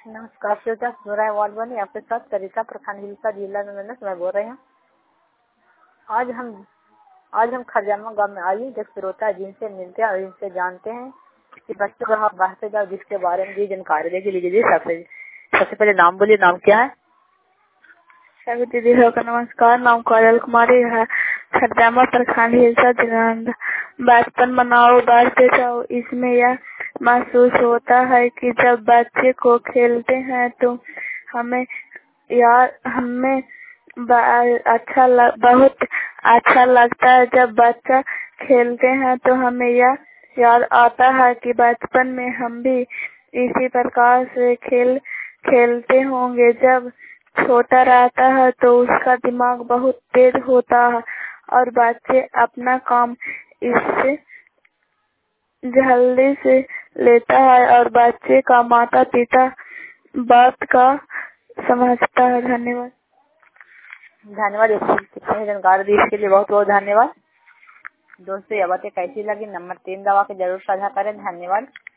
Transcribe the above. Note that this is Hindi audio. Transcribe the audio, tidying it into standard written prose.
नमस्कार, श्रोता सुराय वार्ड बनी आपके साथ सरिता प्रखंड हिलसा जिला में मैं बोल रही हूँ। आज हम खरजामा गांव में आई जो श्रोता जिनसे मिलते हैं और इनसे जानते हैं कि बच्चों का बढ़ते जाओ जिसके बारे में जानकारी देगी। लीजिए सबसे पहले नाम बोलिए, नाम क्या है? सभी दीदी का नमस्कार। नाम काजल कुमारी है, खरजामा प्रखंड हिलसा जिला। बचपन मनाओ बढ़ते जाओ, इसमें यह महसूस होता है कि जब बच्चे को खेलते हैं तो हमें बहुत अच्छा लगता है। जब बच्चा खेलते हैं तो हमें यह याद आता है कि बचपन में हम भी इसी प्रकार से खेलते होंगे। जब छोटा रहता है तो उसका दिमाग बहुत तेज होता है और बच्चे अपना काम इससे जल्दी से लेता है और बच्चे का माता पिता बात का समझता है। धन्यवाद। कितनी जानकारी दी इसके लिए बहुत बहुत धन्यवाद। दोस्तों, ये बातें कैसी लगी नंबर 3 दबा के जरूर साझा करें। धन्यवाद।